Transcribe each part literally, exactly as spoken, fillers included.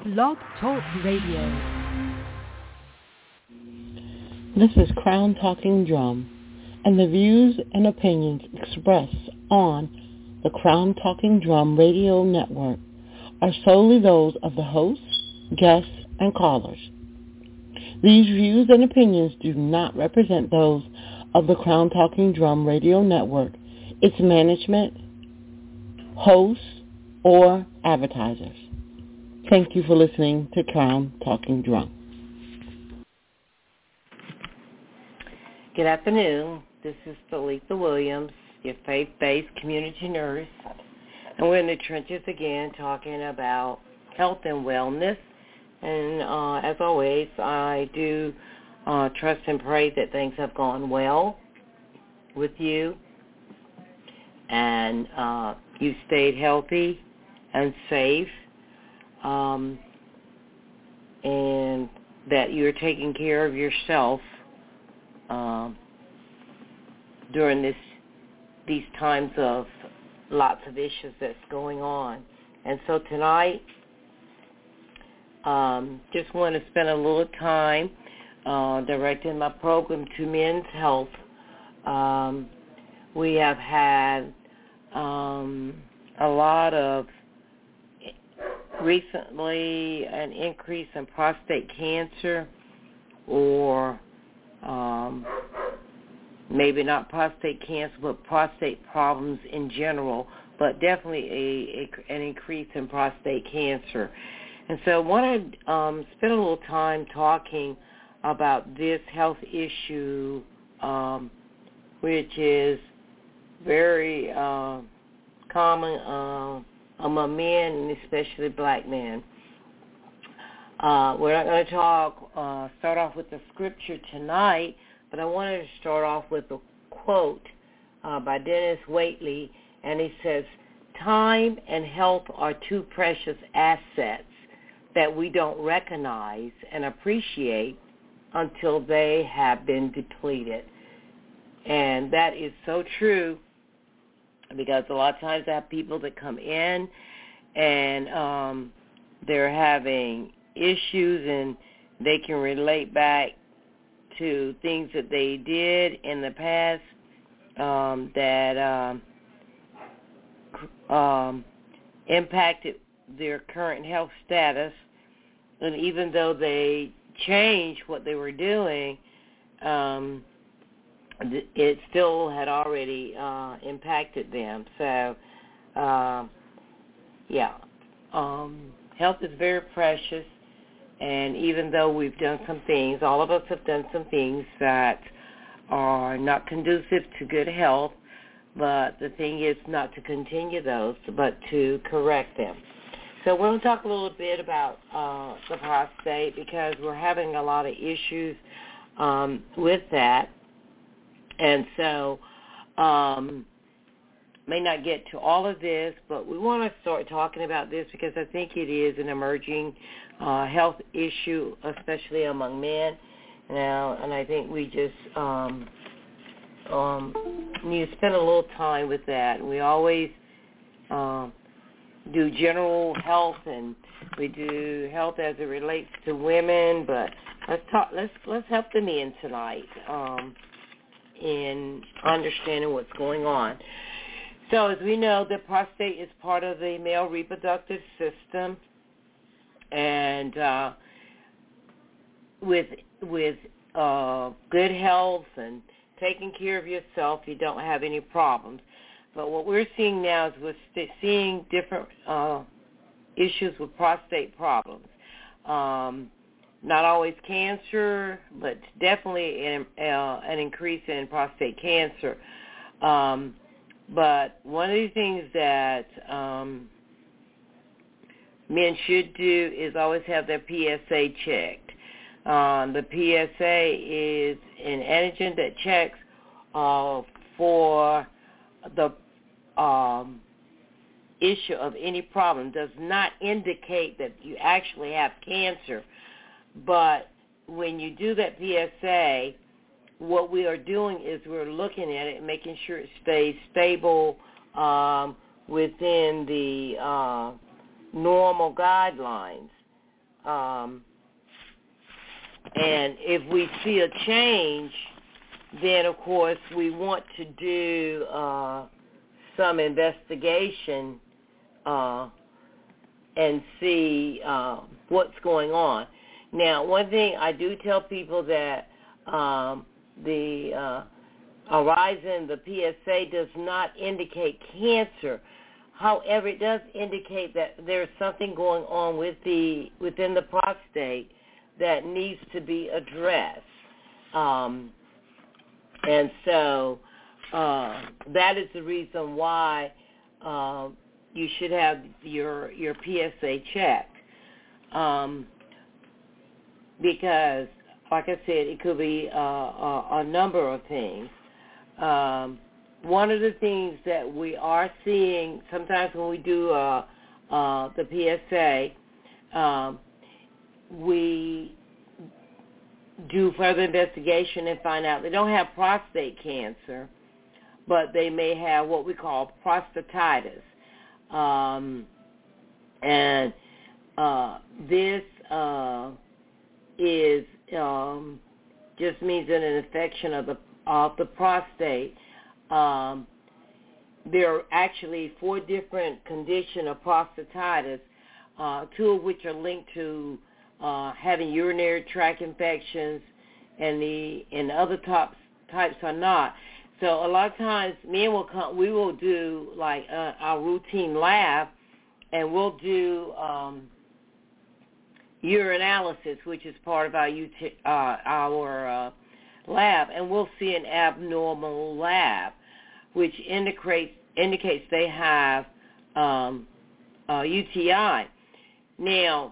Blog Talk Radio. This is Crown Talking Drum, and the views and opinions expressed on the Crown Talking Drum radio network are solely those of the hosts, guests, and callers. These views and opinions do not represent those of the Crown Talking Drum radio network, its management, hosts, or advertisers. Thank you for listening to Crown Talking Drum. Good afternoon. This is Talitha Williams, your faith-based community nurse. And we're in the trenches again talking about health and wellness. And uh, as always, I do uh, trust and pray that things have gone well with you. And uh, you stayed healthy and safe. Um, and that you're taking care of yourself um, during this these times of lots of issues that's going on. And so tonight, um, just want to spend a little time uh, directing my program to men's health. Um, we have had um, a lot of recently an increase in prostate cancer, or um, maybe not prostate cancer, but prostate problems in general, but definitely a, a, an increase in prostate cancer. And so I want to um, spend a little time talking about this health issue, um, which is very uh, common uh, among men, and especially black men. Uh, we're not going to talk, uh, start off with the scripture tonight, but I wanted to start off with a quote uh, by Dennis Waitley, and he says, "Time and health are two precious assets that we don't recognize and appreciate until they have been depleted." And that is so true, because a lot of times I have people that come in and um, they're having issues, and they can relate back to things that they did in the past um, that um, um, impacted their current health status. And even though they changed what they were doing, um, it still had already uh, impacted them. So, uh, yeah, um, health is very precious, and even though we've done some things, all of us have done some things that are not conducive to good health, but the thing is not to continue those, but to correct them. So we're going to talk a little bit about uh, the prostate, because we're having a lot of issues um, with that. And so, um, may not get to all of this, but we want to start talking about this because I think it is an emerging uh, health issue, especially among men now. And I think we just um, um, need to spend a little time with that. We always uh, do general health, and we do health as it relates to women. But let's talk. Let's let's help the men tonight. Um, in understanding what's going on. So as we know, the prostate is part of the male reproductive system, and uh, with with uh, good health and taking care of yourself, you don't have any problems. But what we're seeing now is we're st- seeing different uh, issues with prostate problems. Um, Not always cancer, but definitely an, uh, an increase in prostate cancer. Um, but one of the things that um, men should do is always have their P S A checked. Um, the P S A is an antigen that checks uh, for the um, issue of any problem. Does not indicate that you actually have cancer. But when you do that P S A, what we are doing is we're looking at it and making sure it stays stable um, within the uh, normal guidelines. Um, and if we see a change, then, of course, we want to do uh, some investigation uh, and see uh, what's going on. Now, one thing I do tell people that um, the uh, a rise in the P S A does not indicate cancer. However, it does indicate that there's something going on with the within the prostate that needs to be addressed. Um, and so uh, that is the reason why uh, you should have your your P S A checked. Um, because, like I said, it could be uh, a, a number of things. Um, one of the things that we are seeing sometimes when we do uh, uh, the P S A, um, we do further investigation and find out they don't have prostate cancer, but they may have what we call prostatitis. Um, and uh, this uh, is um, just means an infection of the of the prostate. Um, there are actually four different conditions of prostatitis, uh, two of which are linked to uh, having urinary tract infections, and the and other types types are not. So a lot of times, men will come. We will do like uh, our routine lab, and we'll do um, urinalysis, which is part of our uh, our uh, lab, and we'll see an abnormal lab, which indicates indicates they have um, uh, U T I. Now,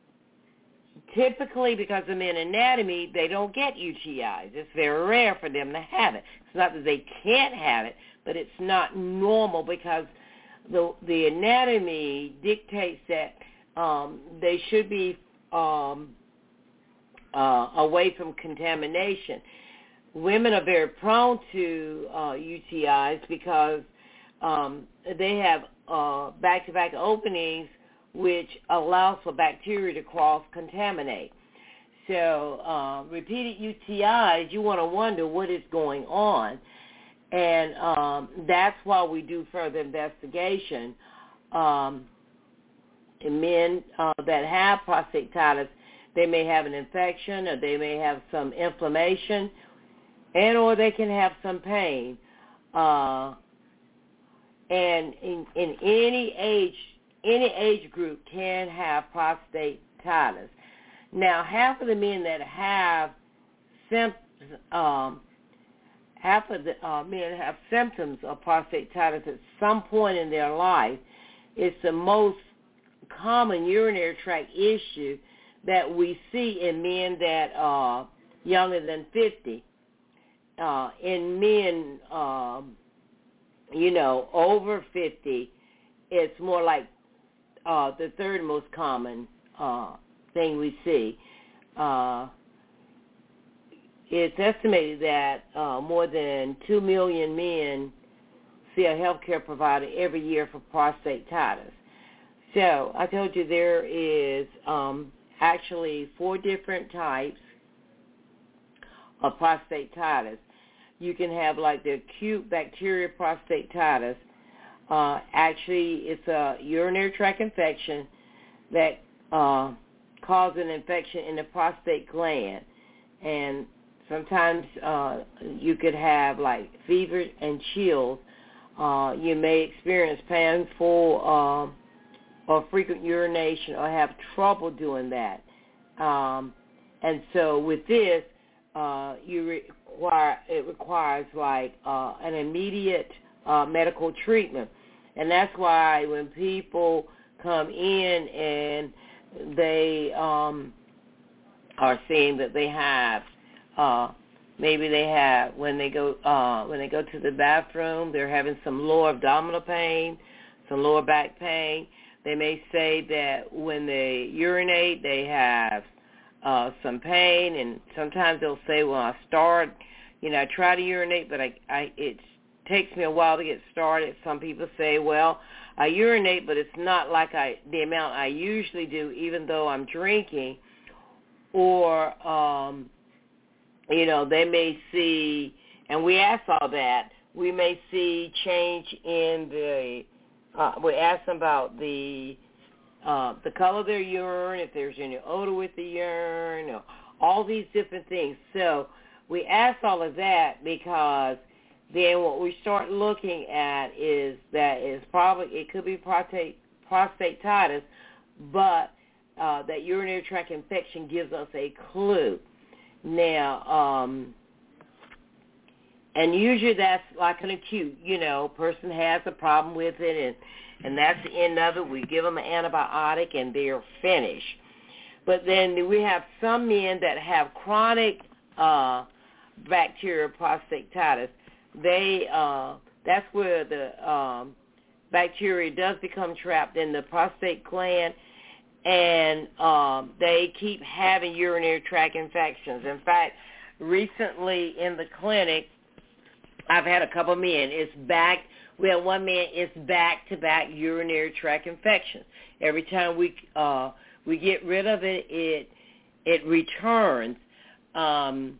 typically, because of men anatomy, they don't get U T Is. It's very rare for them to have it. It's not that they can't have it, but it's not normal because the the anatomy dictates that um, they should be um, uh, away from contamination. Women are very prone to uh, U T Is because um, they have uh, back-to-back openings, which allows for bacteria to cross-contaminate. So uh, repeated U T Is, you want to wonder what is going on. And um, that's why we do further investigation. Um, in men uh, that have prostatitis, they may have an infection or they may have some inflammation, and or they can have some pain. Uh, and in, in any age, any age group can have prostatitis. Now, half of the men that have symptoms, um, half of the uh, men have symptoms of prostatitis at some point in their life. It's the most common urinary tract issue that we see in men that are younger than fifty. Uh, in men, um, you know, over fifty, it's more like uh, the third most common uh, thing we see. Uh, it's estimated that uh, more than two million men see a healthcare provider every year for prostatitis. So I told you there is um, actually four different types of prostatitis. You can have like the acute bacterial prostatitis. Uh, actually, it's a urinary tract infection that uh, causes an infection in the prostate gland. And sometimes uh, you could have like fever and chills. Uh, you may experience painful uh, or frequent urination or have trouble doing that. Um, and so with this, uh, you require, it requires like uh, an immediate uh, medical treatment. And that's why when people come in and they um, are saying that they have, uh, maybe they have, when they go uh, when they go to the bathroom, they're having some lower abdominal pain, some lower back pain. They may say that when they urinate, they have uh, some pain, and sometimes they'll say, well, I start, you know, I try to urinate, but I, I it takes me a while to get started. Some people say, well, I urinate, but it's not like I the amount I usually do, even though I'm drinking. Or, um, you know, they may see, and we ask all that, we may see change in the, uh, we ask them about the uh, the color of their urine, if there's any odor with the urine, or all these different things. So we ask all of that because then what we start looking at is that it's probably, it could be prostate, prostatitis, but uh, that urinary tract infection gives us a clue. Now, um, and usually that's like an acute, you know, person has a problem with it, and, and that's the end of it. We give them an antibiotic, and they're finished. But then we have some men that have chronic uh, bacterial prostatitis. They uh, that's where the um, bacteria does become trapped in the prostate gland, and um, they keep having urinary tract infections. In fact, recently in the clinic, I've had a couple of men. It's back. We have one man. It's back-to-back urinary tract infections. Every time we uh, we get rid of it, it it returns. Um,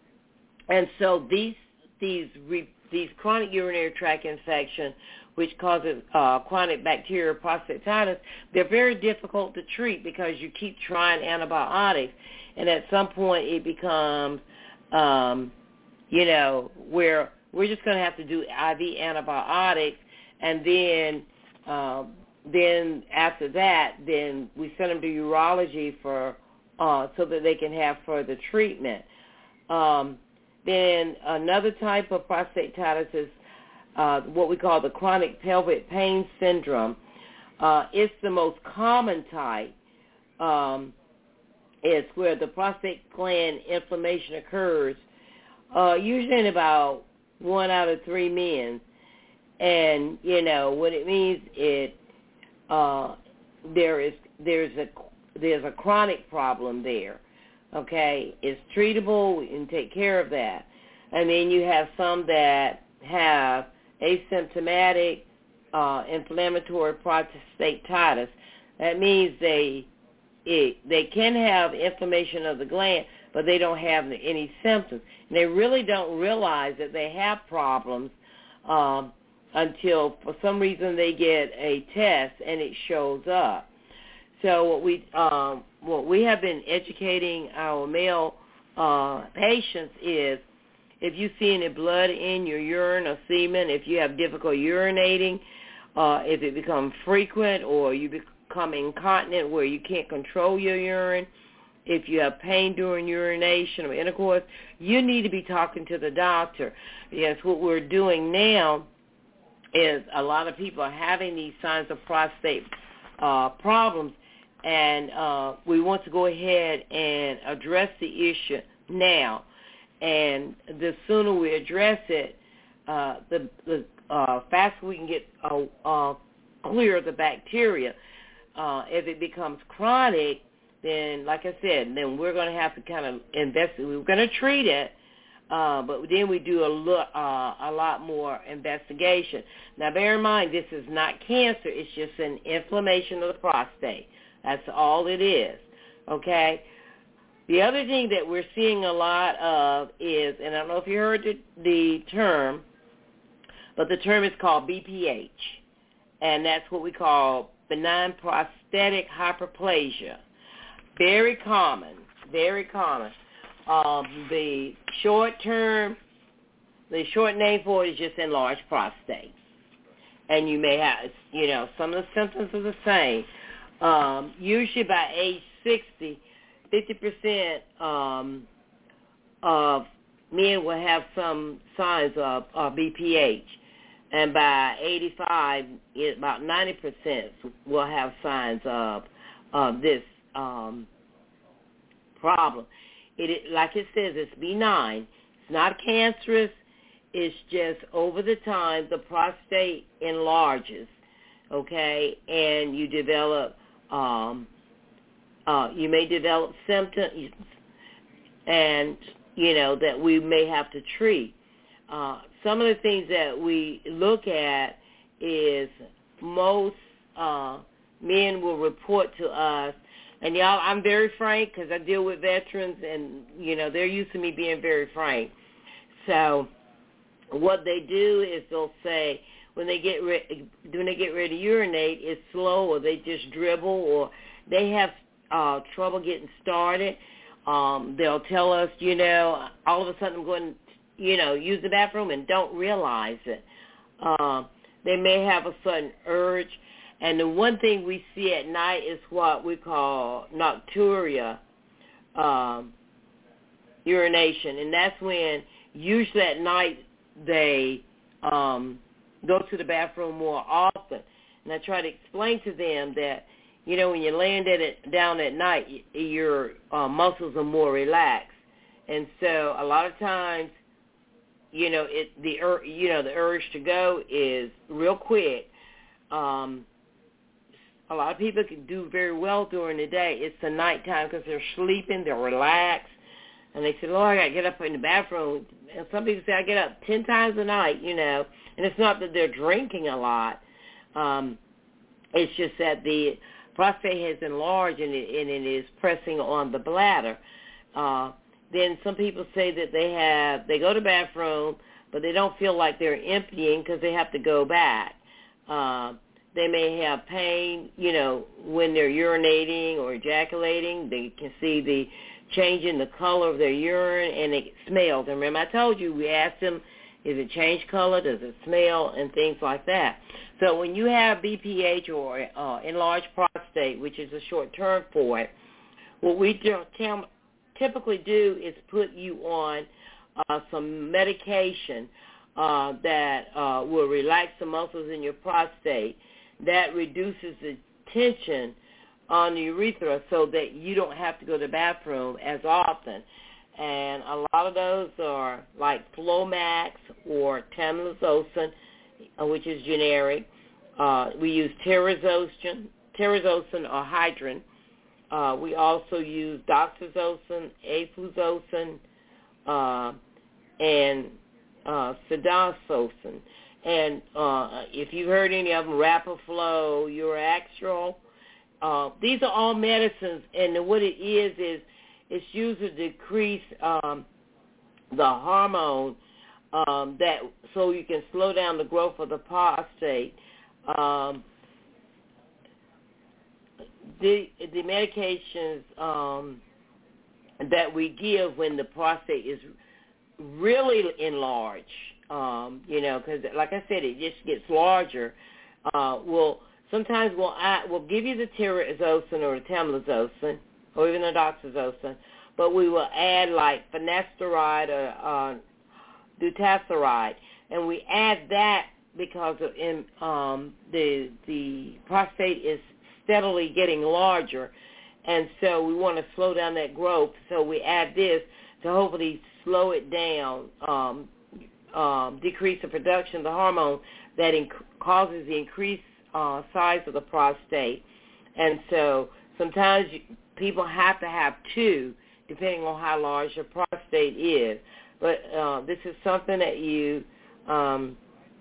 and so these these re, these chronic urinary tract infections, which causes uh, chronic bacterial prostatitis, they're very difficult to treat because you keep trying antibiotics, and at some point it becomes, um, you know, where we're just going to have to do I V antibiotics, and then um, then after that, then we send them to urology for uh, so that they can have further treatment. Um, then another type of prostatitis is uh, what we call the chronic pelvic pain syndrome. Uh, it's the most common type. Um, it's where the prostate gland inflammation occurs, uh, usually in about one out of three men. And, you know, what it means, it uh, there is there's a there's a chronic problem there. Okay, it's treatable. We can take care of that. And then you have some that have asymptomatic uh, inflammatory prostatitis. That means they it, they can have inflammation of the gland, but they don't have any symptoms. And they really don't realize that they have problems um, until, for some reason, they get a test and it shows up. So what we um, what we have been educating our male uh, patients is, if you see any blood in your urine or semen, if you have difficulty urinating, uh, if it becomes frequent, or you become incontinent where you can't control your urine, if you have pain during urination or intercourse, you need to be talking to the doctor. Because what we're doing now is a lot of people are having these signs of prostate uh, problems, and uh, we want to go ahead and address the issue now. And the sooner we address it, uh, the, the uh, faster we can get uh, uh, clear of the bacteria. Uh, if it becomes chronic, then, like I said, then we're going to have to kind of investigate. We're going to treat it, uh, but then we do a, lo- uh, a lot more investigation. Now, bear in mind, this is not cancer. It's just an inflammation of the prostate. That's all it is, okay? The other thing that we're seeing a lot of is, and I don't know if you heard the, the term, but the term is called B P H, and that's what we call benign prostatic hyperplasia. Very common, very common. Um, the short term, the short name for it is just enlarged prostate. And you may have, you know, some of the symptoms are the same. Um, usually by age sixty, fifty percent um, of men will have some signs of, of B P H. And by eighty-five, about ninety percent will have signs of, of this um, problem. It, like it says, it's benign. It's not cancerous. It's just over the time the prostate enlarges, okay, and you develop, um, uh, you may develop symptoms, and, you know, that we may have to treat. Uh, some of the things that we look at is most uh, men will report to us. And, y'all, I'm very frank because I deal with veterans, and, you know, they're used to me being very frank. So what they do is they'll say when they get re- when they get ready to urinate, it's slow, or they just dribble, or they have uh, trouble getting started. Um, they'll tell us, you know, all of a sudden I'm going to, you know, use the bathroom and don't realize it. Uh, they may have a sudden urge. And the one thing we see at night is what we call nocturia um, urination. And that's when usually at night they um, go to the bathroom more often. And I try to explain to them that, you know, when you're laying down at night, your uh, muscles are more relaxed. And so a lot of times, you know, it the ur- you know the urge to go is real quick. Um, a lot of people can do very well during the day. It's the nighttime because they're sleeping, they're relaxed, and they say, "Lord, I got to get up in the bathroom." And some people say, "I get up ten times a night," you know, and it's not that they're drinking a lot. Um, it's just that the prostate has enlarged and it, and it is pressing on the bladder. Uh, then some people say that they have they go to the bathroom, but they don't feel like they're emptying because they have to go back. Uh, they may have pain, you know, when they're urinating or ejaculating. They can see the change in the color of their urine, and it smells. And remember, I told you, we asked them, is it change color, does it smell, and things like that. So when you have B P H or uh, enlarged prostate, which is a short term for it, what we do, typically do is put you on uh, some medication uh, that uh, will relax the muscles in your prostate. That reduces the tension on the urethra so that you don't have to go to the bathroom as often. And a lot of those are like Flomax or Tamsulosin, which is generic. Uh, we use Terazosin, Terazosin or Hydrin. Uh, we also use Doxazosin, Afluzosin, uh, and uh, Sidazosin. And uh, if you've heard any of them, Rapaflow, Uraxol, uh, these are all medicines. And what it is is it's used to decrease um, the hormone um, that so you can slow down the growth of the prostate. Um, the the medications um, that we give when the prostate is really enlarged, um, you know, because like I said, it just gets larger. Uh, we'll sometimes we'll add, we'll give you the Terazosin or the Tamsulosin or even the Doxazosin, but we will add like finasteride or uh, dutasteride, and we add that because of in, um, the the prostate is steadily getting larger, and so we want to slow down that growth. So we add this to hopefully slow it down, um, um, decrease the production of the hormone that inc- causes the increased uh, size of the prostate. And so sometimes you, people have to have two, depending on how large your prostate is. But uh, this is something that you um,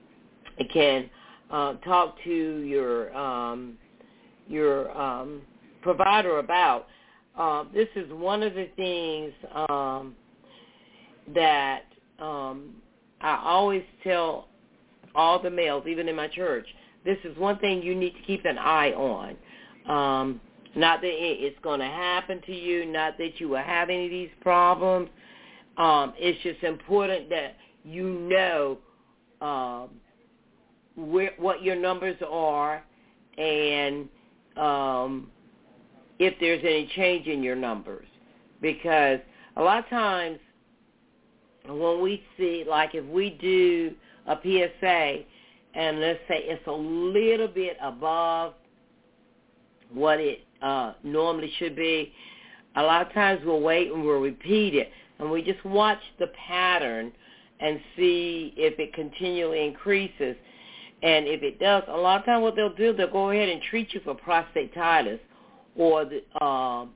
can uh, talk to your um, your um, provider about. Uh, this is one of the things um, that um, I always tell all the males, even in my church. This is one thing you need to keep an eye on. Um, not that it's going to happen to you, not that you will have any of these problems. Um, it's just important that you know um, where, what your numbers are and um, if there's any change in your numbers. Because a lot of times when we see, like if we do a P S A and let's say it's a little bit above what it uh, normally should be, a lot of times we'll wait and we'll repeat it. And we just watch the pattern and see if it continually increases. And if it does, a lot of times what they'll do, they'll go ahead and treat you for prostatitis or the, um,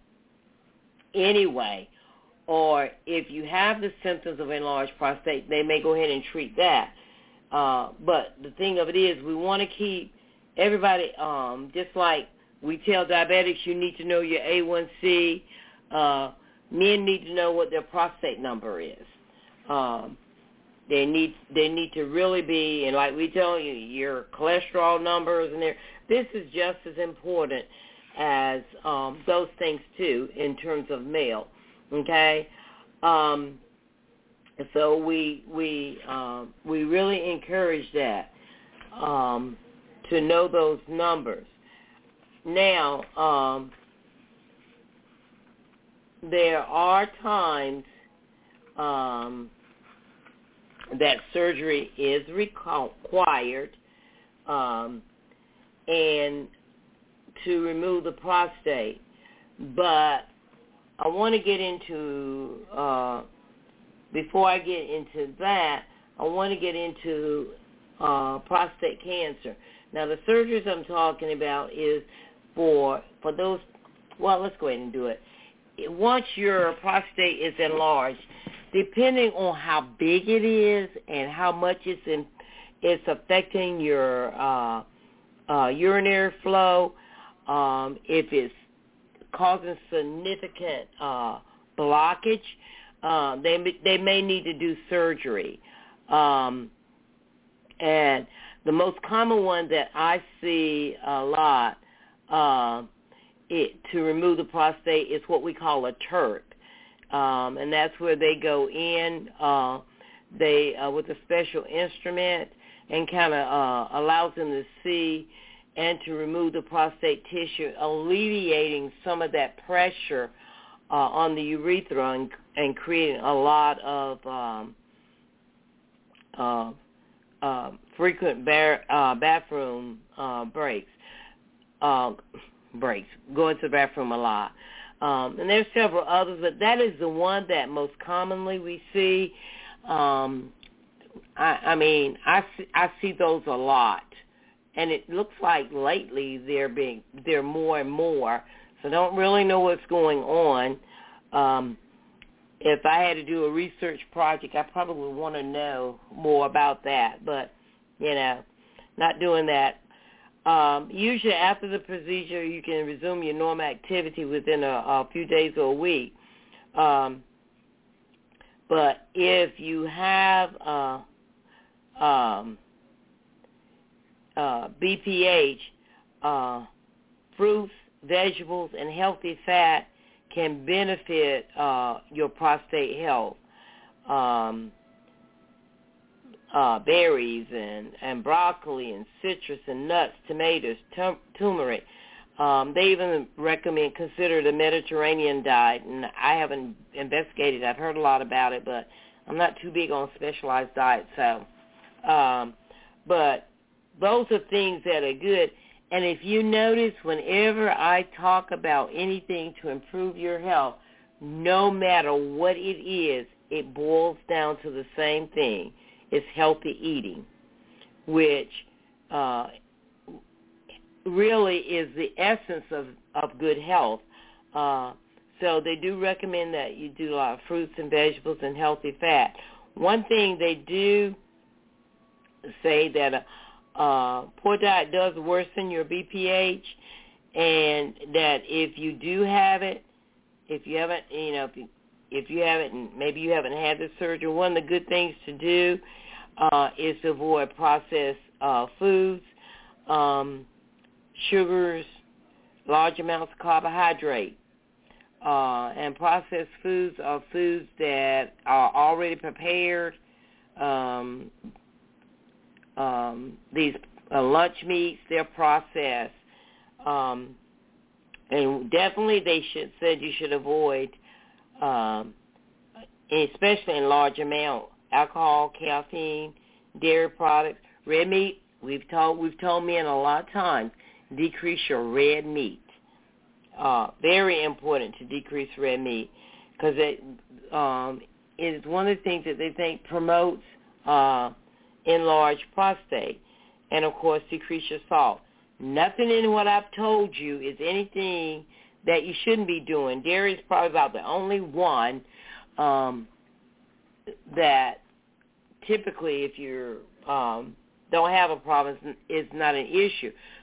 anyway. Or if you have the symptoms of enlarged prostate, they may go ahead and treat that. Uh, but the thing of it is we want to keep everybody, um, just like we tell diabetics, you need to know your A one C. Uh, men need to know what their prostate number is. Um, they need they need to really be, and like we tell you, your cholesterol numbers and their. This is just as important as um, those things too in terms of male. Okay, um, so we we um, we really encourage that um, to know those numbers. Now, um, there are times um, that surgery is required, um, and to remove the prostate. But I want to get into, uh, before I get into that, I want to get into uh, prostate cancer. Now, the surgeries I'm talking about is for for those, well, let's go ahead and do it. Once your prostate is enlarged, depending on how big it is and how much it's in, it's affecting your uh, uh, urinary flow, um, if it's causing significant uh, blockage, uh, they they may need to do surgery. Um, and the most common one that I see a lot uh, it, to remove the prostate is what we call a T U R P, um, and that's where they go in uh, they uh, with a special instrument and kind of uh, allows them to see and to remove the prostate tissue, alleviating some of that pressure uh, on the urethra and, and creating a lot of um, uh, uh, frequent bar, uh, bathroom uh, breaks. Uh, breaks, going to the bathroom a lot. Um, and there's several others, but that is the one that most commonly we see. Um, I, I mean, I see, I see those a lot. And it looks like lately they're being they're more and more. So I don't really know what's going on. Um, if I had to do a research project, I probably would want to know more about that. But, you know, not doing that. Um, usually after the procedure, you can resume your normal activity within a, a few days or a week. Um, but if you have uh, um, uh, B P H, uh, fruits, vegetables, and healthy fat can benefit uh, your prostate health. Um, uh, berries and, and broccoli and citrus and nuts, tomatoes, tum- turmeric. Um, they even recommend consider the Mediterranean diet, and I haven't investigated. I've heard a lot about it, but I'm not too big on specialized diets. So, um, but those are things that are good. And if you notice, whenever I talk about anything to improve your health, no matter what it is, it boils down to the same thing. It's healthy eating, which uh, really is the essence of, of good health. Uh, so they do recommend that you do a lot of fruits and vegetables and healthy fat. One thing they do say that a uh, poor diet does worsen your B P H, and that if you do have it, if you haven't, you know, if you, if you haven't, and maybe you haven't had the surgery, one of the good things to do uh, is to avoid processed uh, foods, um, sugars, large amounts of carbohydrate. Uh, and processed foods are foods that are already prepared. Um, um, these uh, lunch meats, they're processed. Um, and definitely they should said you should avoid, um, especially in large amount, alcohol, caffeine, dairy products, red meat. We've told we've told men a lot of times, decrease your red meat. Uh, very important to decrease red meat because it um, is one of the things that they think promotes uh, enlarged prostate, and of course decrease your salt. Nothing in what I've told you is anything that you shouldn't be doing. Dairy is probably about the only one um, that typically, if you um, don't have a problem, is not an issue.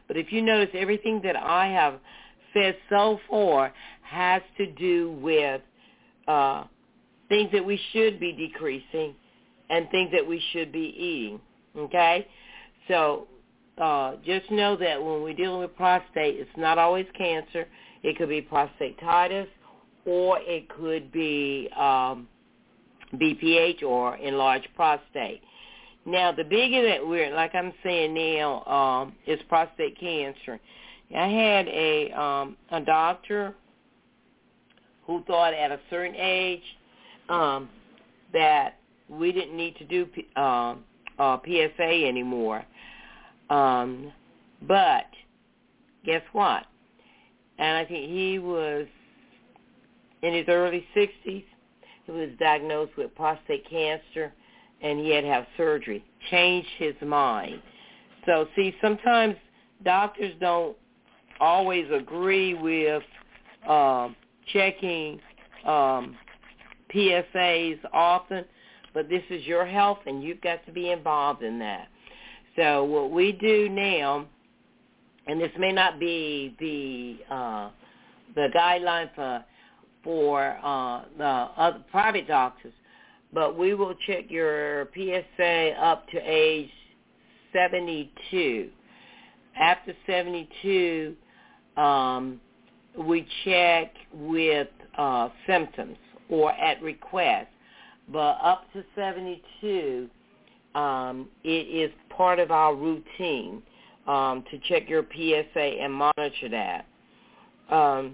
But if you notice, everything that I have said so far has to do with uh, things that we should be decreasing and things that we should be eating, okay? So uh, just know that when we're dealing with prostate, it's not always cancer. It could be prostatitis, or it could be um, B P H or enlarged prostate. Now, the bigger that we're, like I'm saying now, um, is prostate cancer. I had a um, a doctor who thought at a certain age um, that we didn't need to do uh, uh, P S A anymore. Um, but guess what? And I think he was in his early sixties. He was diagnosed with prostate cancer, and he had to have surgery. Changed his mind. So, see, sometimes doctors don't always agree with um, checking um, P S As often, but this is your health, and you've got to be involved in that. So what we do now, and this may not be the uh, the guideline for for uh, the other private doctors, but we will check your P S A up to age seventy-two. After seventy-two, um, we check with uh, symptoms or at request. But up to seventy-two, um, it is part of our routine um, to check your P S A and monitor that. Um,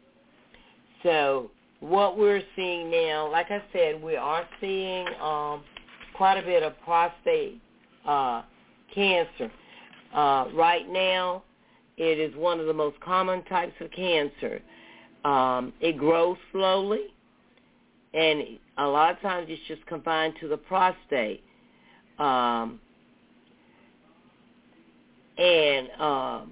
so what we're seeing now, like I said, we are seeing um, quite a bit of prostate uh, cancer. Uh, right now, it is one of the most common types of cancer. Um, it grows slowly, and a lot of times it's just confined to the prostate. Um, and um,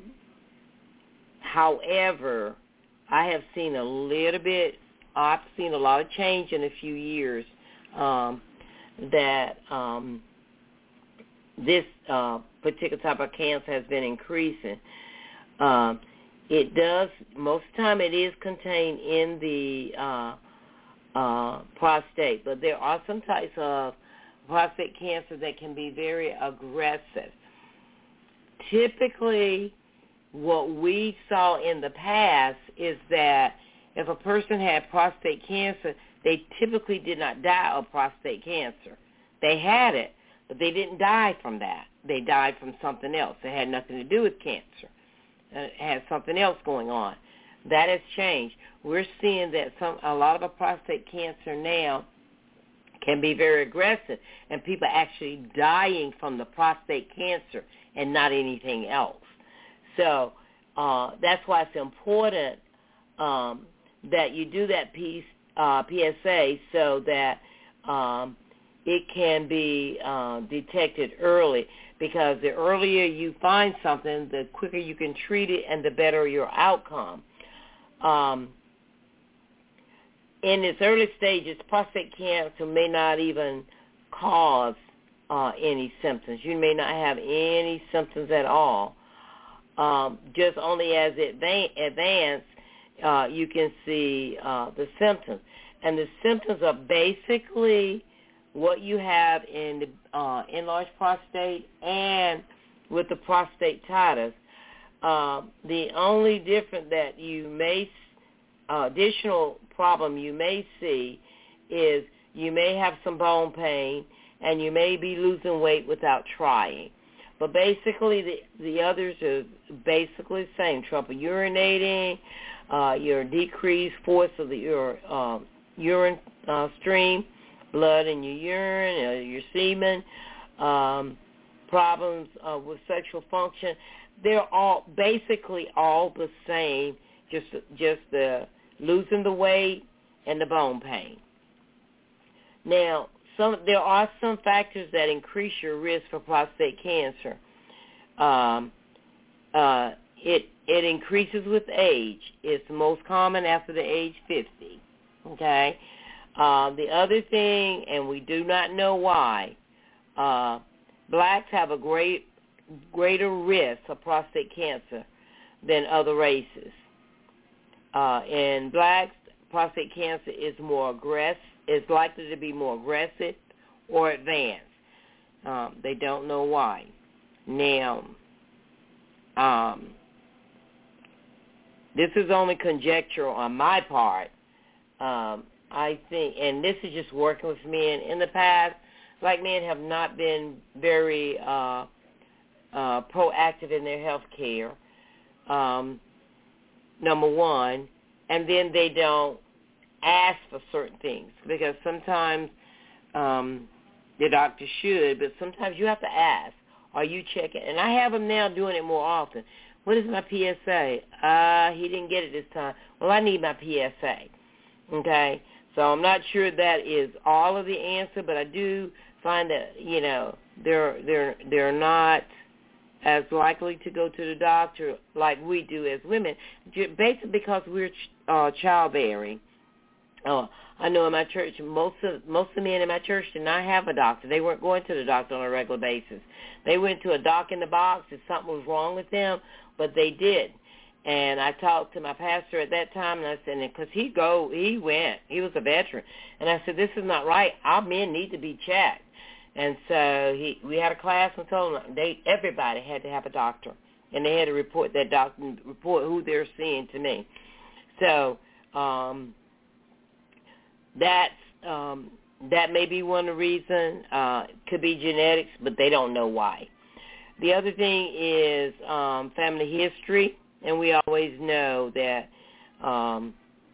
however, I have seen a little bit, I've seen a lot of change in a few years um, that um, this uh, particular type of cancer has been increasing. Um, it does, most of the time it is contained in the uh, uh, prostate, but there are some types of prostate cancer that can be very aggressive. Typically, what we saw in the past is that if a person had prostate cancer, they typically did not die of prostate cancer. They had it, but they didn't die from that. They died from something else. It had nothing to do with cancer. It had something else going on. That has changed. We're seeing that some a lot of a prostate cancer now can be very aggressive, and people actually dying from the prostate cancer and not anything else. So uh, that's why it's important um, that you do that piece, uh, P S A so that um, it can be uh, detected early, because the earlier you find something, the quicker you can treat it and the better your outcome. Um, in its early stages, prostate cancer may not even cause uh, any symptoms. You may not have any symptoms at all. Um, just only as it advances, uh, you can see uh, the symptoms. And the symptoms are basically what you have in the uh, enlarged prostate and with the prostatitis. Uh, the only difference that you may, uh, additional problem you may see is you may have some bone pain and you may be losing weight without trying. But basically the, the others are basically the same. Trouble urinating, uh, your decreased force of the, your uh, urine uh, stream, blood in your urine, uh, your semen, um, problems uh, with sexual function. They're all basically all the same, just just the losing the weight and the bone pain. Now, some there are some factors that increase your risk for prostate cancer. Um, uh, it it increases with age. It's most common after the age fifty. Okay. Uh, the other thing, and we do not know why, uh, blacks have a great greater risk of prostate cancer than other races. Uh, in blacks, prostate cancer is more aggressive, is likely to be more aggressive or advanced. Um, they don't know why. Now, um, this is only conjecture on my part. Um, I think, and this is just working with men. In the past, black men have not been very uh, uh, proactive in their health care, um, number one, and then they don't ask for certain things because sometimes um, the doctor should, but sometimes you have to ask, are you checking? And I have them now doing it more often. What is my P S A? Uh, he didn't get it this time. Well, I need my P S A. Okay? So I'm not sure that is all of the answer, but I do find that, you know, they're they're they're not as likely to go to the doctor like we do as women, basically because we're uh, childbearing. Uh, I know in my church, most of most of the men in my church did not have a doctor. They weren't going to the doctor on a regular basis. They went to a doc in the box if something was wrong with them, but they did. And I talked to my pastor at that time, and I said, because he go, he went, he was a veteran, and I said, this is not right. Our men need to be checked. And so he, we had a class and told them they, everybody had to have a doctor, and they had to report that doctor, report who they're seeing to me. So um, that's um, that may be one of the reasons. Uh, could be genetics, but they don't know why. The other thing is um, family history. And we always know that um,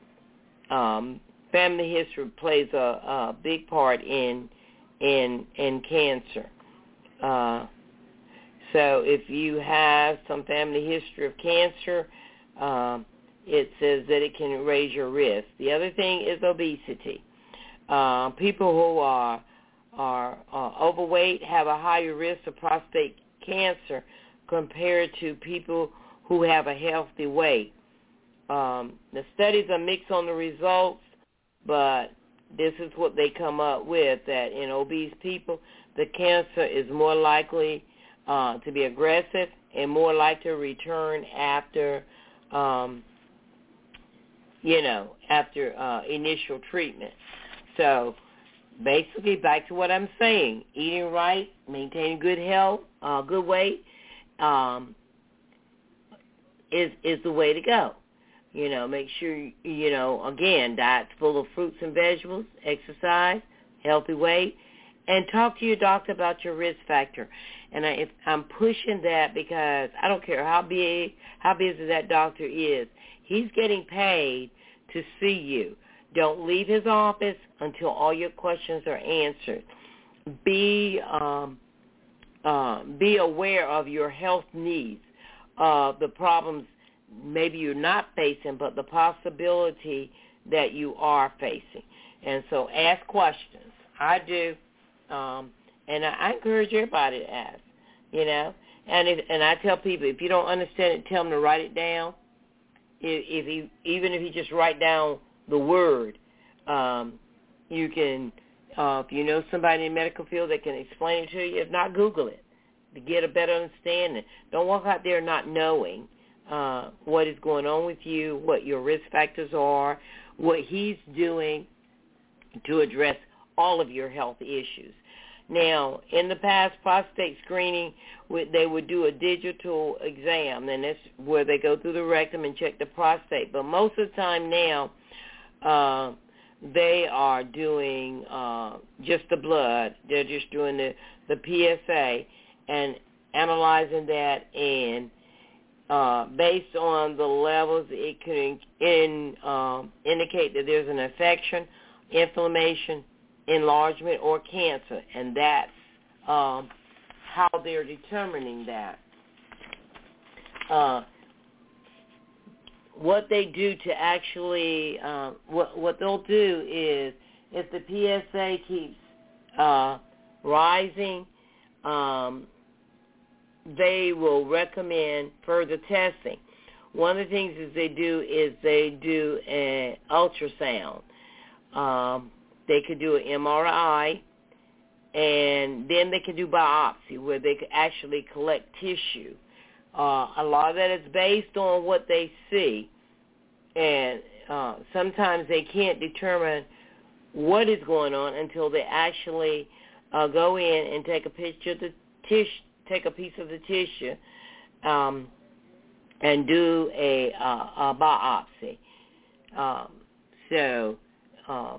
um, family history plays a, a big part in in in cancer. Uh, so if you have some family history of cancer, um, it says that it can raise your risk. The other thing is obesity. Uh, people who are are uh, overweight have a higher risk of prostate cancer compared to people who have a healthy weight. Um, the studies are mixed on the results, but this is what they come up with, that in obese people, the cancer is more likely uh, to be aggressive and more likely to return after, um, you know, after uh, initial treatment. So basically, back to what I'm saying, eating right, maintaining good health, uh, good weight, um, is is the way to go. You know, make sure, you know, again, diet's full of fruits and vegetables, exercise, healthy weight, and talk to your doctor about your risk factor. And I, if I'm pushing that because I don't care how big, how busy that doctor is, he's getting paid to see you. Don't leave his office until all your questions are answered. Be um, uh, be aware of your health needs. Uh, the problems maybe you're not facing, but the possibility that you are facing. And so ask questions. I do, um, and I, I encourage everybody to ask, you know. And if, and I tell people, if you don't understand it, tell them to write it down. If, if he, even if you just write down the word, um, you can, uh, if you know somebody in the medical field that can explain it to you, if not, Google it to get a better understanding. Don't walk out there not knowing uh, what is going on with you, what your risk factors are, what he's doing to address all of your health issues. Now, in the past, prostate screening, they would do a digital exam, and that's where they go through the rectum and check the prostate. But most of the time now, uh, they are doing uh, just the blood. They're just doing the, the P S A and analyzing that, and uh, based on the levels, it can in, um, indicate that there's an infection, inflammation, enlargement, or cancer, and that's um, how they're determining that. Uh, what they do to actually, uh, what, what they'll do is, if the P S A keeps uh, rising, um, they will recommend further testing. One of the things is they do is they do an ultrasound. Um, they could do an M R I, and then they can do biopsy where they can actually collect tissue. Uh, a lot of that is based on what they see, and uh, sometimes they can't determine what is going on until they actually uh, go in and take a picture of the tissue, take a piece of the tissue, um, and do a, uh, a biopsy. Um, so um,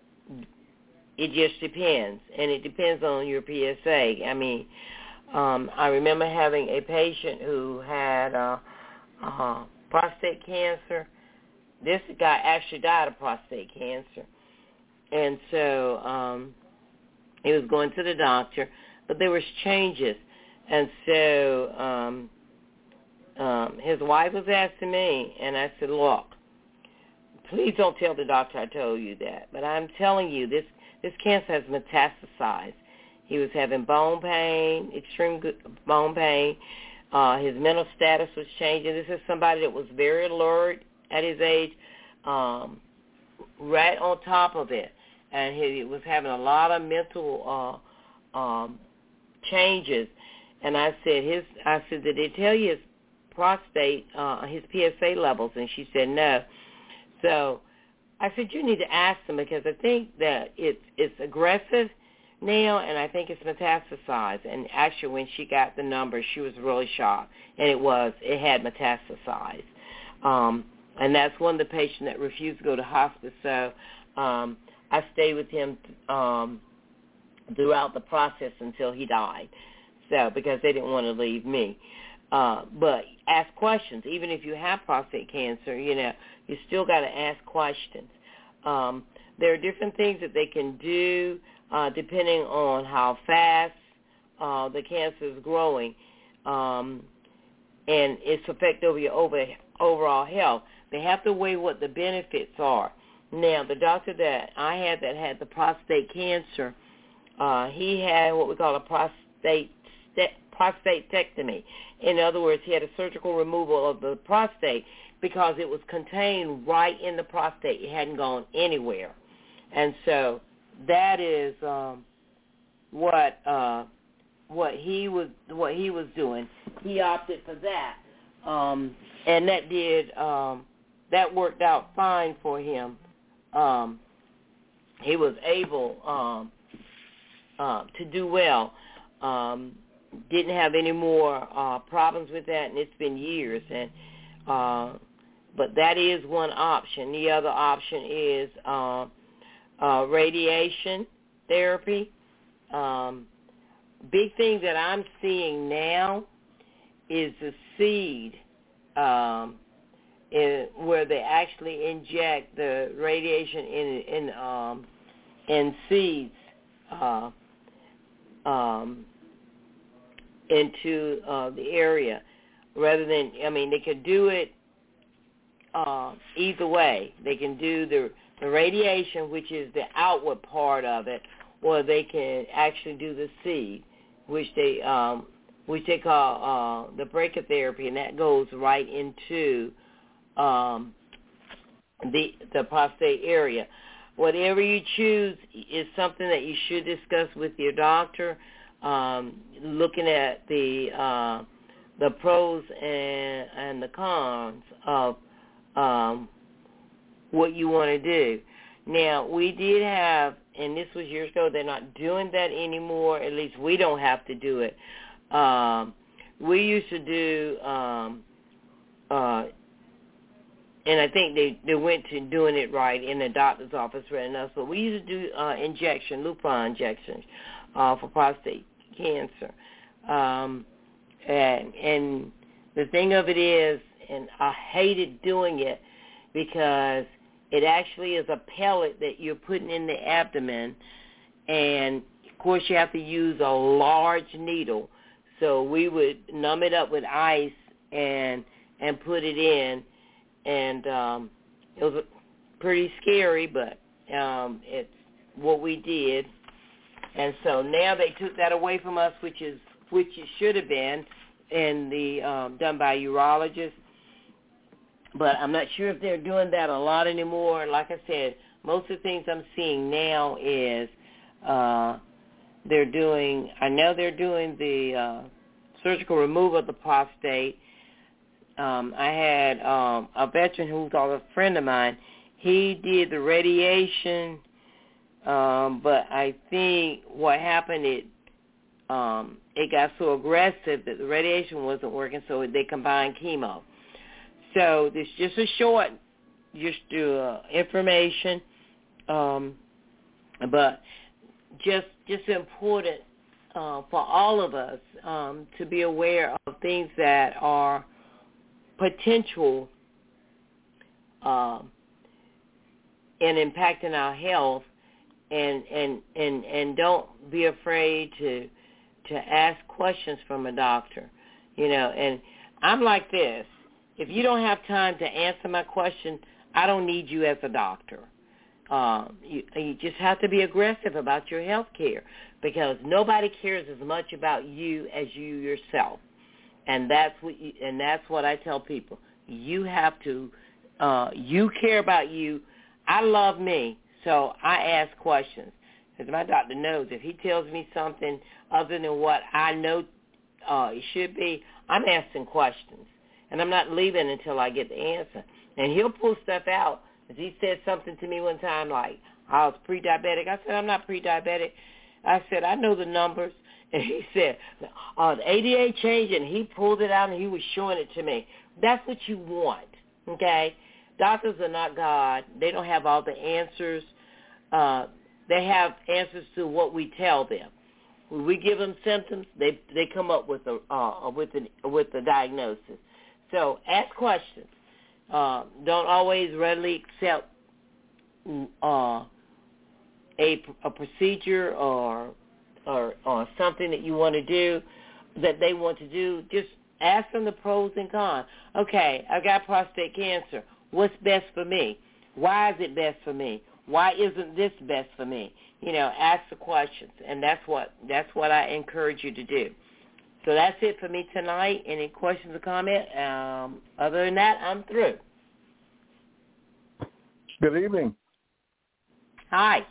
it just depends, and it depends on your P S A. I mean, um, I remember having a patient who had uh, uh, prostate cancer. This guy actually died of prostate cancer, and so um, he was going to the doctor, but there was changes, and so um, um, his wife was asking me, and I said, look, please don't tell the doctor I told you that, but I'm telling you, this, this cancer has metastasized. He was having bone pain, extreme bone pain. Uh, his mental status was changing. This is somebody that was very alert at his age, um, right on top of it. And he was having a lot of mental uh, um, changes. And I said, his, I said, did they tell you his prostate, uh, his P S A levels? And she said, no. So I said, you need to ask them because I think that it's it's aggressive now, and I think it's metastasized. And actually, when she got the numbers, she was really shocked, and it was it had metastasized. Um, and that's one of the patients that refused to go to hospice. So um, I stayed with him um, throughout the process until he died. So because they didn't want to leave me. Uh, but ask questions. Even if you have prostate cancer, you know, you still got to ask questions. Um, there are different things that they can do uh, depending on how fast uh, the cancer is growing um, and its effect over your over, overall health. They have to weigh what the benefits are. Now, the doctor that I had that had the prostate cancer, uh, he had what we call a prostate prostatectomy. In other words, he had a surgical removal of the prostate because it was contained right in the prostate. It hadn't gone anywhere. And so that is um, what uh, what he was what he was doing. He opted for that, um, and that did um, that worked out fine for him. Um, he was able um, uh, to do well. Um, didn't have any more uh, problems with that, and it's been years. And uh, but that is one option. The other option is uh, uh, radiation therapy. Um, big thing that I'm seeing now is the seed, um, in, where they actually inject the radiation in in um, in seeds. Uh, um, into uh, the area rather than, I mean, they could do it uh, either way. They can do the, the radiation, which is the outward part of it, or they can actually do the seed, which they um, which they call uh, the brachytherapy, and that goes right into um, the the prostate area. Whatever you choose is something that you should discuss with your doctor. Um, looking at the uh, the pros and, and the cons of um, what you want to do. Now, we did have, and this was years ago, they're not doing that anymore. At least we don't have to do it. Um, we used to do, um, uh, and I think they, they went to doing it right in the doctor's office rather than us, but we used to do uh, injection, Lupron injections uh, for prostate cancer. Um, and, and the thing of it is, and I hated doing it because it actually is a pellet that you're putting in the abdomen, and of course you have to use a large needle. So we would numb it up with ice and and put it in, and um, it was pretty scary, but um, it's what we did. And so now they took that away from us, which is which it should have been, and the um, done by urologists. But I'm not sure if they're doing that a lot anymore. Like I said, most of the things I'm seeing now is uh, they're doing, I know they're doing the uh, surgical removal of the prostate. Um, I had um, a veteran who's a friend of mine. He did the radiation, um, but I think what happened, it um, it got so aggressive that the radiation wasn't working, so they combined chemo. So there's just a short, just uh, information, um, but just just important uh, for all of us um, to be aware of things that are potential uh, in impacting our health, and, and and and don't be afraid to to ask questions from a doctor, you know. And I'm like this: if you don't have time to answer my question, I don't need you as a doctor. Uh, you, you just have to be aggressive about your health care, because nobody cares as much about you as you yourself. And that's what you, and that's what I tell people. You have to, uh, you care about you. I love me, so I ask questions. Because my doctor knows if he tells me something other than what I know uh, it should be, I'm asking questions. And I'm not leaving until I get the answer. And he'll pull stuff out. As he said something to me one time like, I was pre-diabetic. I said, I'm not pre-diabetic. I said, I know the numbers. And he said, uh, the A D A changed, and he pulled it out, and he was showing it to me. That's what you want, okay? Doctors are not God. They don't have all the answers. Uh, they have answers to what we tell them. When we give them symptoms, they they come up with a uh, with an with a diagnosis. So ask questions. Uh, don't always readily accept uh, a a procedure or or or something that you want to do that they want to do. Just ask them the pros and cons. Okay, I've got prostate cancer. What's best for me? Why is it best for me? Why isn't this best for me? You know, ask the questions, and that's what that's what I encourage you to do. So that's it for me tonight. Any questions or comments? Um, other than that, I'm through. Good evening. Hi.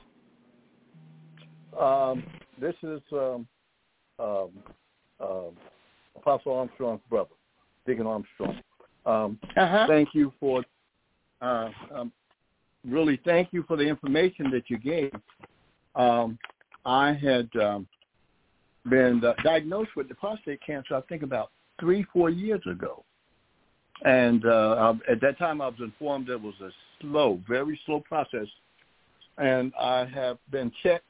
Um, this is um, um, uh, Apostle Armstrong's brother, Deacon Armstrong. Um, uh-huh. Thank you for uh, um, really thank you for the information that you gave. Um, I had um, been uh, diagnosed with the prostate cancer, I think, about three, four years ago. And uh, at that time, I was informed it was a slow, very slow process. And I have been checked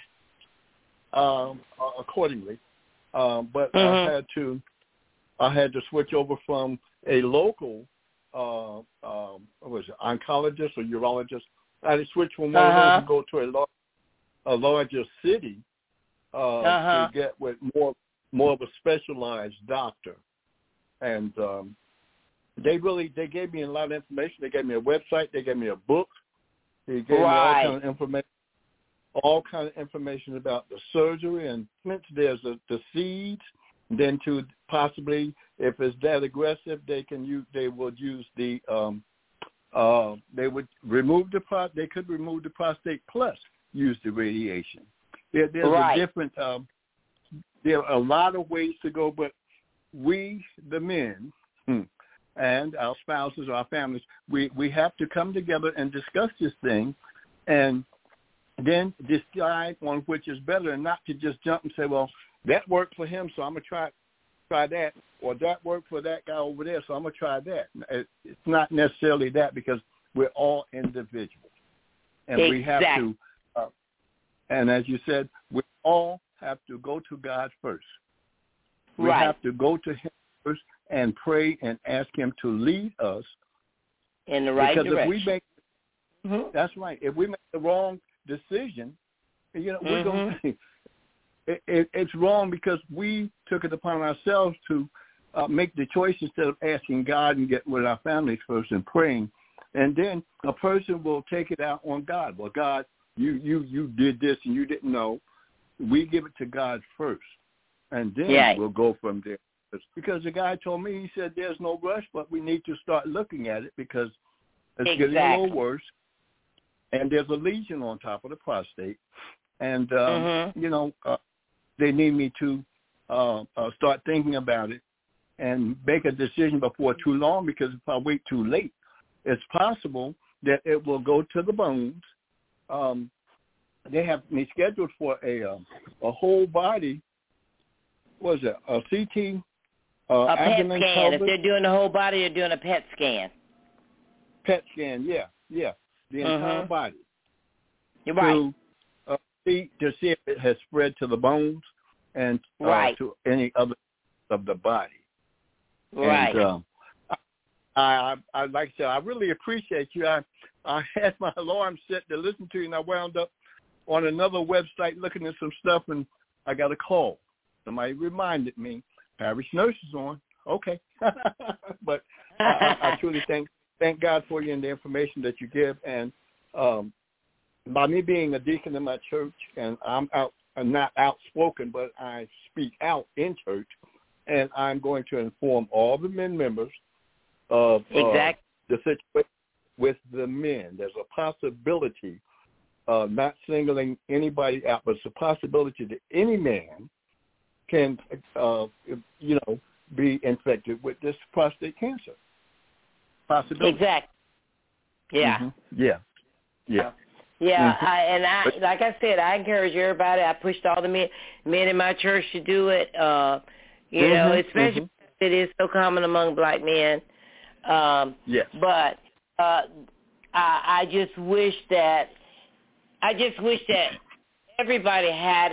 um, accordingly. Um, but mm-hmm. I had to I had to switch over from a local uh, um, what was it, oncologist or urologist. I had to switch from one uh-huh. of those and go to a, lar- a larger city uh, uh-huh. to get with more more of a specialized doctor. And um, they really they gave me a lot of information. They gave me a website. They gave me a book. They gave right. me all kind of information. all kind of information about the surgery, and there's a, the seeds. Then to possibly, if it's that aggressive, they can use. They would use the. Um, uh, they would remove the pro. They could remove the prostate plus use the radiation. There, there's right. a different. Um, there are a lot of ways to go, but we, the men, and our spouses, our families, we we have to come together and discuss this thing, and then decide on which is better, and not to just jump and say, well, that worked for him, so I'm going to try try that, or that worked for that guy over there, so I'm going to try that. It's not necessarily that, because we're all individuals. And exactly. we have to, uh, and as you said, we all have to go to God first. We right. have to go to him first and pray and ask him to lead us. In the right because direction. If we make, mm-hmm. That's right. If we make the wrong decision, you know, we're mm-hmm. going it, it, it's wrong because we took it upon ourselves to uh, make the choice instead of asking God and getting with our families first and praying. And then a person will take it out on God. Well, God, you, you, you did this and you didn't know. We give it to God first, and then yeah. we'll go from there. Because the guy told me, he said, there's no rush, but we need to start looking at it because it's exactly. getting a little worse. And there's a lesion on top of the prostate. And, um, mm-hmm. you know, uh, they need me to uh, uh, start thinking about it and make a decision before too long, because if I wait too late, it's possible that it will go to the bones. Um, they have me scheduled for a uh, a whole body, what is it, a C T, uh, a PET abdomen scan. pelvis. If they're doing the whole body, they're doing a PET scan. PET scan, yeah, yeah, the entire Mm-hmm. body. You're right. To, uh, see, to see if it has spread to the bones and uh, Right. to any other of the body. Right. And, um, I, I, I, like I said, I really appreciate you. I, I had my alarm set to listen to you, and I wound up on another website looking at some stuff, and I got a call. Somebody reminded me, Parish Nurse is on. Okay. But I, I, I truly thank thank God for you and the information that you give. And um, by me being a deacon in my church, and I'm out, I'm not outspoken, but I speak out in church, and I'm going to inform all the men members of Exactly. uh, the situation with the men. There's a possibility, uh, not singling anybody out, but it's a possibility that any man can, uh, you know, be infected with this prostate cancer. Possibility. Exactly. Yeah. Mm-hmm. Yeah. Yeah. Yeah, Mm-hmm. I, and I, like I said, I encourage everybody. I pushed all the men, men in my church to do it. Uh, you mm-hmm. know, especially mm-hmm. because it is so common among black men. Um, yes. But uh, I, I just wish that I just wish that everybody had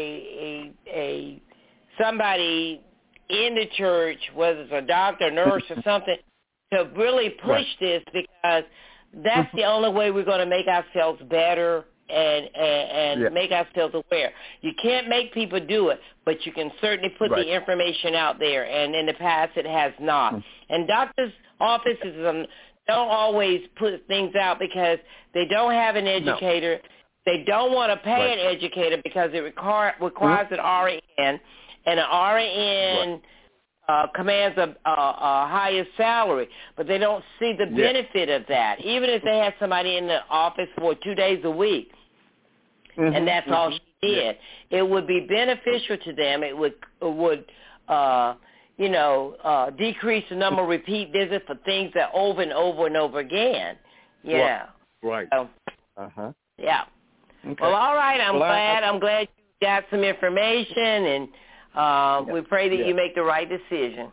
a a a somebody in the church, whether it's a doctor, nurse, or something, to really push right. this, because that's the only way we're going to make ourselves better and and, and yeah. make ourselves aware. You can't make people do it, but you can certainly put right. the information out there, and in the past it has not. Mm-hmm. And doctors' offices um, don't always put things out because they don't have an educator. No. They don't want to pay right. an educator because it require, requires mm-hmm. an R N, and an R N right. uh, commands a, a, a higher salary, but they don't see the yeah. benefit of that. Even if they had somebody in the office for two days a week, mm-hmm. and that's mm-hmm. all she did, yeah. it would be beneficial to them. It would it would uh, you know uh, decrease the number of repeat visits for things that over and over and over again. Yeah. Right. So, uh huh. Yeah. Okay. Well, all right. I'm well, glad. I, I, I'm glad you got some information, and uh, yeah, we pray that yeah. you make the right decision.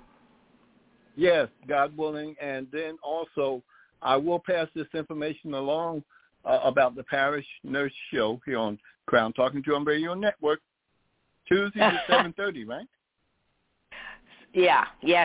Yes, God willing. And then also, I will pass this information along uh, about the Parish Nurse Show here on Crown Talking Drum Radio Network, Tuesdays at seven thirty, right? Yeah. Yes.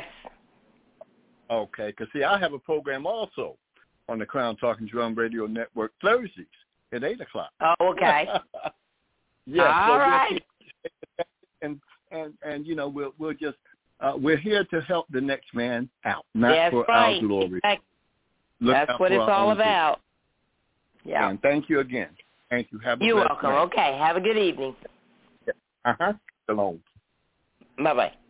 Okay. Because see, I have a program also on the Crown Talking Drum Radio Network Thursdays at eight o'clock. Oh, okay. Yes. All so right. We'll keep, and and and you know we'll we'll just uh, we're here to help the next man out, not That's for right. our glory. Exactly. Look That's what it's all about. People. Yeah. And thank you again. Thank you. Have a You're blessed welcome. night. Okay. Have a good evening. Uh huh. Shalom. Bye bye.